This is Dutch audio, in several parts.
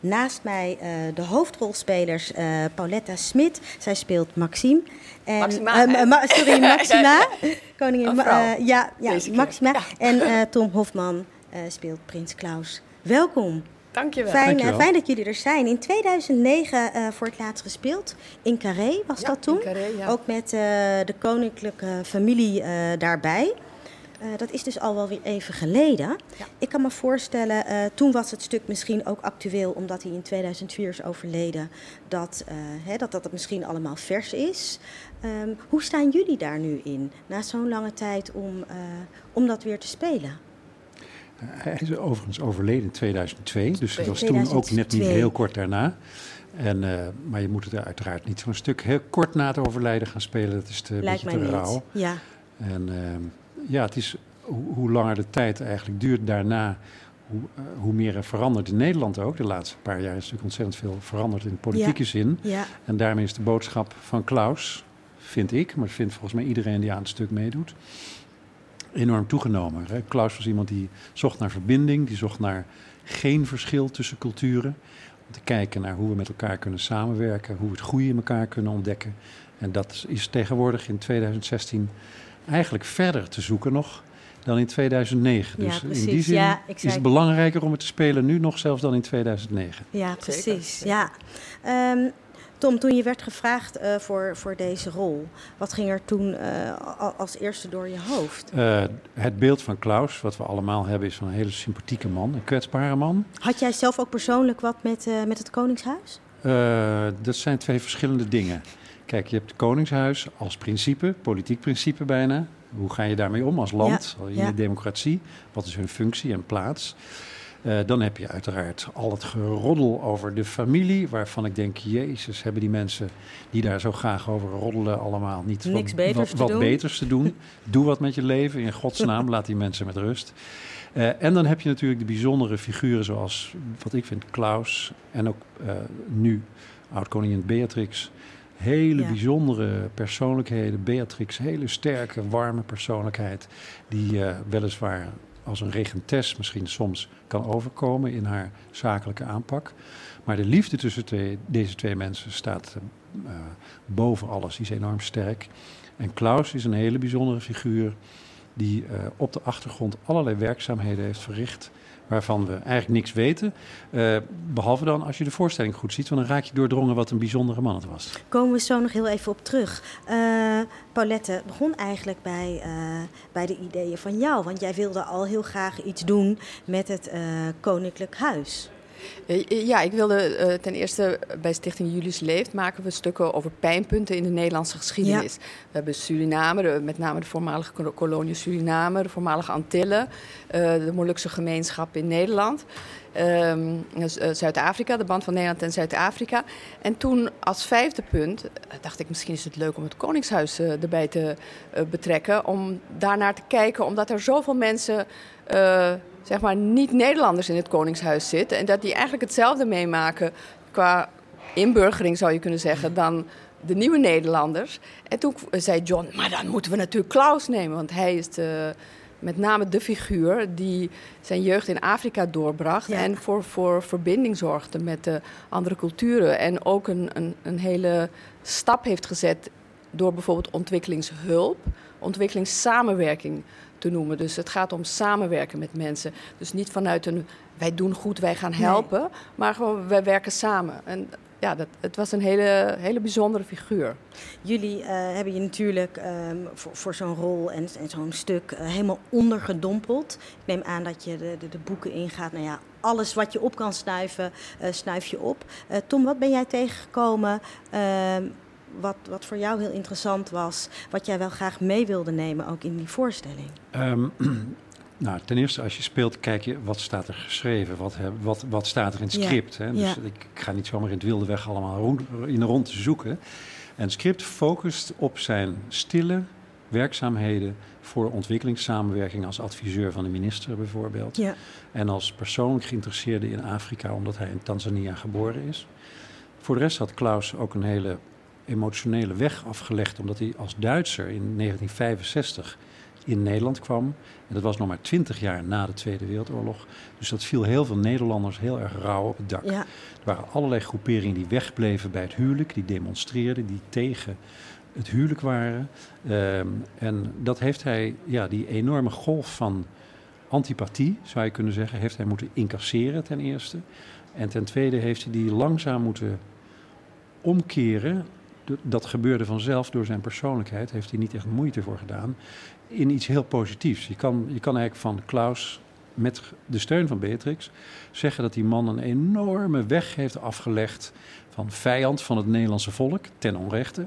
Naast mij de hoofdrolspelers Pauletta Smit. Zij speelt Maxime. En, Maxima. Koningin Maxima. Ja. En Tom Hofman speelt Prins Klaus. Welkom. Dankjewel. Fijn dat jullie er zijn. In 2009 voor het laatst gespeeld. In Carré was dat toen. In Carré, ja. Ook met de koninklijke familie daarbij. Dat is dus al wel weer even geleden. Ja. Ik kan me voorstellen, toen was het stuk misschien ook actueel, omdat hij in 2004 is overleden, dat het misschien allemaal vers is. Hoe staan jullie daar nu in, na zo'n lange tijd, om dat weer te spelen? Hij is overigens overleden in 2002, dus dat was 2002. toen ook net niet heel kort daarna. Maar je moet het uiteraard niet zo'n stuk heel kort na het overlijden gaan spelen. Dat is een beetje te rauw. Ja. En het is hoe langer de tijd eigenlijk duurt daarna, hoe meer er verandert in Nederland ook. De laatste paar jaar is natuurlijk ontzettend veel veranderd in politieke zin. Ja. En daarmee is de boodschap van Klaus, vind ik, maar vindt volgens mij iedereen die aan het stuk meedoet, enorm toegenomen. Hè? Klaus was iemand die zocht naar verbinding, die zocht naar geen verschil tussen culturen. Om te kijken naar hoe we met elkaar kunnen samenwerken, hoe we het goede in elkaar kunnen ontdekken. En dat is tegenwoordig in 2016 eigenlijk verder te zoeken nog dan in 2009. Ja, dus precies. in die zin is het belangrijker om het te spelen nu nog zelfs dan in 2009. Ja, precies. Zeker. Ja. Tom, toen je werd gevraagd voor deze rol, wat ging er toen als eerste door je hoofd? Het beeld van Klaus, wat we allemaal hebben, is van een hele sympathieke man, een kwetsbare man. Had jij zelf ook persoonlijk wat met het Koningshuis? Dat zijn twee verschillende dingen. Kijk, je hebt het Koningshuis als principe, politiek principe bijna. Hoe ga je daarmee om als land, in de democratie? Wat is hun functie en plaats? Dan heb je uiteraard al het geroddel over de familie, waarvan ik denk, Jezus, hebben die mensen die daar zo graag over roddelen allemaal niet wat beters te doen. Doe wat met je leven, in godsnaam, laat die mensen met rust. En dan heb je natuurlijk de bijzondere figuren zoals, wat ik vind, Klaus en ook nu oud-koningin Beatrix. Hele bijzondere persoonlijkheden. Beatrix, hele sterke, warme persoonlijkheid, die weliswaar als een regentes misschien soms kan overkomen in haar zakelijke aanpak. Maar de liefde tussen deze twee mensen staat boven alles. Die is enorm sterk. En Klaus is een hele bijzondere figuur die op de achtergrond allerlei werkzaamheden heeft verricht, waarvan we eigenlijk niks weten. Behalve dan als je de voorstelling goed ziet, want dan raak je doordrongen wat een bijzondere man het was. Komen we zo nog heel even op terug. Paulette begon eigenlijk bij de ideeën van jou, want jij wilde al heel graag iets doen met het Koninklijk Huis. Ja, ik wilde ten eerste bij Stichting Julius Leeft maken we stukken over pijnpunten in de Nederlandse geschiedenis. Ja. We hebben Suriname, met name de voormalige kolonie Suriname, de voormalige Antillen, de Molukse gemeenschap in Nederland, Zuid-Afrika, de band van Nederland en Zuid-Afrika. En toen als vijfde punt dacht ik, misschien is het leuk om het Koningshuis erbij te betrekken, om daarnaar te kijken, omdat er zoveel mensen zeg maar niet-Nederlanders in het Koningshuis zitten en dat die eigenlijk hetzelfde meemaken qua inburgering, zou je kunnen zeggen, dan de nieuwe Nederlanders. En toen zei John, maar dan moeten we natuurlijk Klaus nemen, want hij is met name de figuur die zijn jeugd in Afrika doorbracht en voor verbinding zorgde met de andere culturen. En ook een hele stap heeft gezet door bijvoorbeeld ontwikkelingshulp, ontwikkelingssamenwerking te noemen. Dus het gaat om samenwerken met mensen. Dus niet vanuit wij doen goed, wij gaan helpen, maar gewoon wij werken samen. En ja, het was een hele bijzondere figuur. Jullie hebben je natuurlijk voor zo'n rol en zo'n stuk helemaal ondergedompeld. Ik neem aan dat je de boeken ingaat. Nou ja, alles wat je op kan snuiven, snuif je op. Tom, wat ben jij tegengekomen wat voor jou heel interessant was, wat jij wel graag mee wilde nemen ook in die voorstelling? Nou, ten eerste, als je speelt, kijk je wat staat er geschreven, wat staat er in het script. Hè? Dus ik ga niet zomaar in het wilde weg allemaal in de rond zoeken. En het script focust op zijn stille werkzaamheden voor ontwikkelingssamenwerking als adviseur van de minister bijvoorbeeld. Ja. En als persoonlijk geïnteresseerde in Afrika, omdat hij in Tanzania geboren is. Voor de rest had Klaus ook een hele emotionele weg afgelegd, omdat hij als Duitser in 1965 in Nederland kwam. En dat was nog maar 20 jaar na de Tweede Wereldoorlog. Dus dat viel heel veel Nederlanders heel erg rauw op het dak. Ja. Er waren allerlei groeperingen die wegbleven bij het huwelijk, die demonstreerden, die tegen het huwelijk waren. En dat heeft hij, die enorme golf van antipathie, zou je kunnen zeggen, heeft hij moeten incasseren ten eerste. En ten tweede heeft hij die langzaam moeten omkeren. Dat gebeurde vanzelf door zijn persoonlijkheid, heeft hij niet echt moeite voor gedaan, in iets heel positiefs. Je kan eigenlijk van Claus, met de steun van Beatrix, zeggen dat die man een enorme weg heeft afgelegd van vijand van het Nederlandse volk, ten onrechte,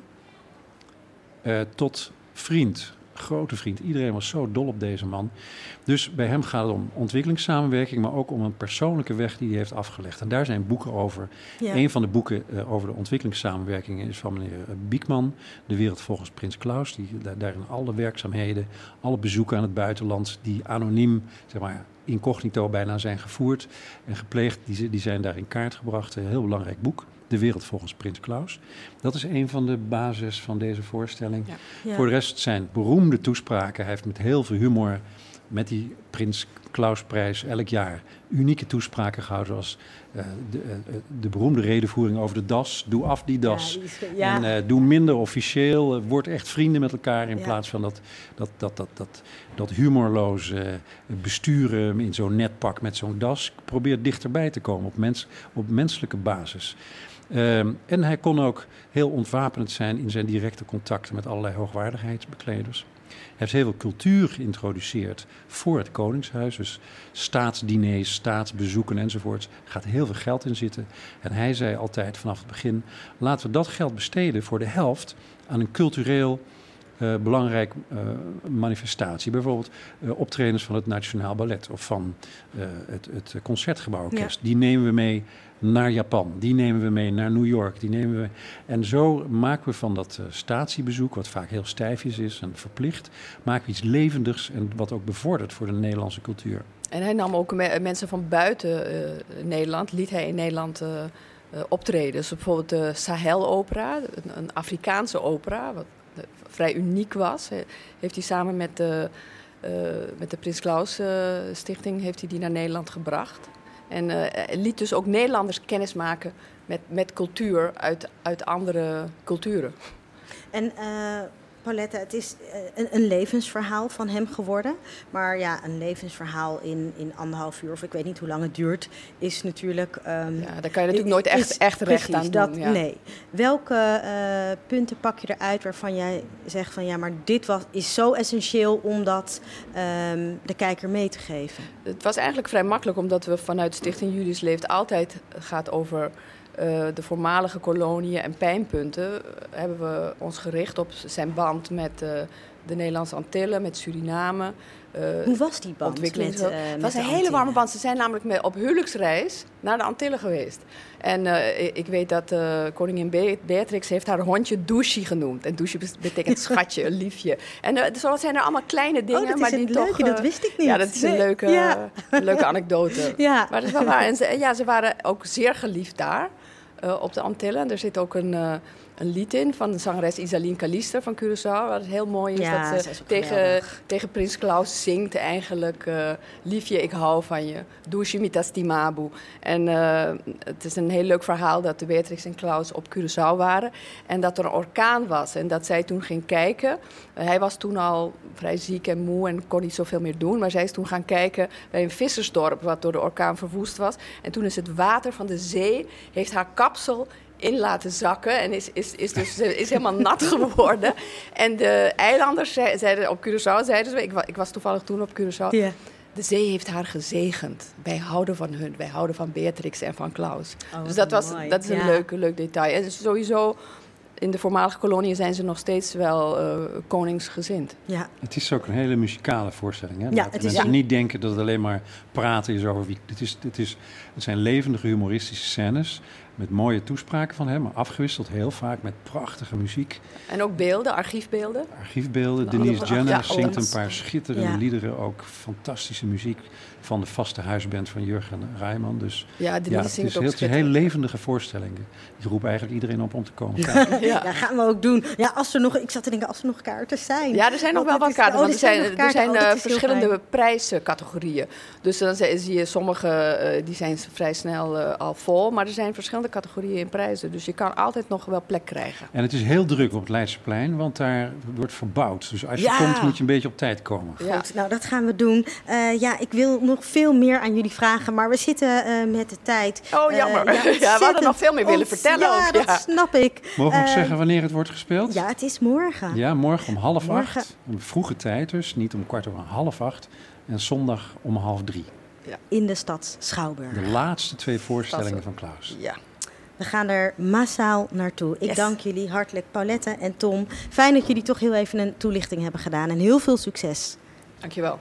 tot vriend, grote vriend. Iedereen was zo dol op deze man. Dus bij hem gaat het om ontwikkelingssamenwerking, maar ook om een persoonlijke weg die hij heeft afgelegd. En daar zijn boeken over. Ja. Een van de boeken over de ontwikkelingssamenwerking is van meneer Biekman, De Wereld volgens Prins Claus. Die daarin alle werkzaamheden, alle bezoeken aan het buitenland, die anoniem, zeg maar, incognito bijna zijn gevoerd en gepleegd, die zijn daar in kaart gebracht. Een heel belangrijk boek. De Wereld volgens Prins Claus. Dat is een van de basis van deze voorstelling. Ja. Ja. Voor de rest zijn beroemde toespraken. Hij heeft met heel veel humor met die Prins Clausprijs elk jaar unieke toespraken gehouden, zoals de beroemde redenvoering over de das. Doe af die das. En doe minder officieel. Word echt vrienden met elkaar in plaats van dat humorloze besturen in zo'n netpak met zo'n das. Probeer dichterbij te komen op menselijke basis. En hij kon ook heel ontwapenend zijn in zijn directe contacten met allerlei hoogwaardigheidsbekleders. Hij heeft heel veel cultuur geïntroduceerd voor het Koningshuis. Dus staatsdiners, staatsbezoeken enzovoort. Er gaat heel veel geld in zitten. En hij zei altijd vanaf het begin, laten we dat geld besteden voor de helft aan een cultureel belangrijk manifestatie. Bijvoorbeeld optredens van het Nationaal Ballet of van het Concertgebouworkest. Ja. Die nemen we mee naar Japan, die nemen we mee naar New York, en zo maken we van dat statiebezoek, wat vaak heel stijfjes is en verplicht, maken we iets levendigs en wat ook bevordert voor de Nederlandse cultuur. En hij nam ook mensen van buiten Nederland, liet hij in Nederland optreden. Dus bijvoorbeeld de Sahel-opera, een Afrikaanse opera, wat vrij uniek was. Heeft hij samen met de Prins Claus Stichting heeft hij die naar Nederland gebracht. En liet dus ook Nederlanders kennis maken met cultuur uit andere culturen. En Paulette, het is een levensverhaal van hem geworden. Maar ja, een levensverhaal in 1,5 uur, of ik weet niet hoe lang het duurt, is natuurlijk... daar kan je natuurlijk nooit echt recht aan doen. Ja. Nee. Welke punten pak je eruit waarvan jij zegt van ja, maar dit is zo essentieel om dat de kijker mee te geven? Het was eigenlijk vrij makkelijk, omdat we vanuit Stichting Julius Leeft altijd gaat over de voormalige koloniën en pijnpunten, hebben we ons gericht op zijn band met de Nederlandse Antillen, met Suriname. Hoe was die band? Het was een hele warme band. Ze zijn namelijk op huwelijksreis naar de Antillen geweest. En ik weet dat koningin Beatrix heeft haar hondje Douchie genoemd. En Douchie betekent schatje, een liefje. En zo zijn er allemaal kleine dingen. Dat is een leuke, dat wist ik niet. Ja, dat is een leuke anekdote. Ja. Maar dat is wel waar. En ze waren ook zeer geliefd daar. Op de Antillen. Er zit ook een lied in van de zangeres Isaline Callister van Curaçao. Wat heel mooi is dat ze tegen Prins Claus zingt eigenlijk liefje, ik hou van je. Douche mitas timabu. En het is een heel leuk verhaal dat de Beatrix en Claus op Curaçao waren. En dat er een orkaan was. En dat zij toen ging kijken. Hij was toen al vrij ziek en moe en kon niet zoveel meer doen. Maar zij is toen gaan kijken bij een vissersdorp wat door de orkaan verwoest was. En toen is het water van de zee, heeft haar kapsel in laten zakken en is helemaal nat geworden. En de eilanders zeiden op Curaçao, ik was toevallig toen op Curaçao, yeah. De zee heeft haar gezegend. Wij houden van hun, wij houden van Beatrix en van Claus. Dus dat is een leuk detail. En dus sowieso, in de voormalige koloniën zijn ze nog steeds wel koningsgezind. Ja. Het is ook een hele muzikale voorstelling. Hè? Ja, mensen niet denken dat het alleen maar praten is over wie. Het zijn levendige humoristische scènes. met mooie toespraken van hem, maar afgewisseld heel vaak met prachtige muziek. En ook beelden, archiefbeelden. Archiefbeelden. Denise Jenner zingt een paar schitterende Ja. liederen. Ook fantastische muziek van de vaste huisband van Jurgen Rijman. Dus Ja, Denise het zingt is ook een schitterend. heel levendige voorstelling. Die roepen eigenlijk iedereen op om te komen. Ja, gaan we ook doen. Ja, ik zat te denken, als er nog kaarten zijn. Ja, er zijn nog wel wat kaarten, want er zijn verschillende prijscategorieën. Dus dan zie je sommige, die zijn vrij snel al vol, maar er zijn verschillende categorieën in prijzen. Dus je kan altijd nog wel plek krijgen. En het is heel druk op het Leidseplein, want daar wordt verbouwd. Dus als je komt, moet je een beetje op tijd komen. Ja. Goed, nou dat gaan we doen. Ik wil nog veel meer aan jullie vragen, maar we zitten met de tijd. Oh, jammer. We hadden nog veel meer willen vertellen. Ja, ook, dat snap ik. Mogen we nog zeggen wanneer het wordt gespeeld? Ja, het is morgen. Ja, morgen om 7:30. Morgen. Een vroege tijd dus, niet om 7:15. En zondag om 2:30. In de stad Schouwburg. De laatste 2 voorstellingen van Klaus. Ja. We gaan er massaal naartoe. Ik Yes. dank jullie hartelijk, Paulette en Tom. Fijn dat jullie toch heel even een toelichting hebben gedaan. En heel veel succes. Dankjewel.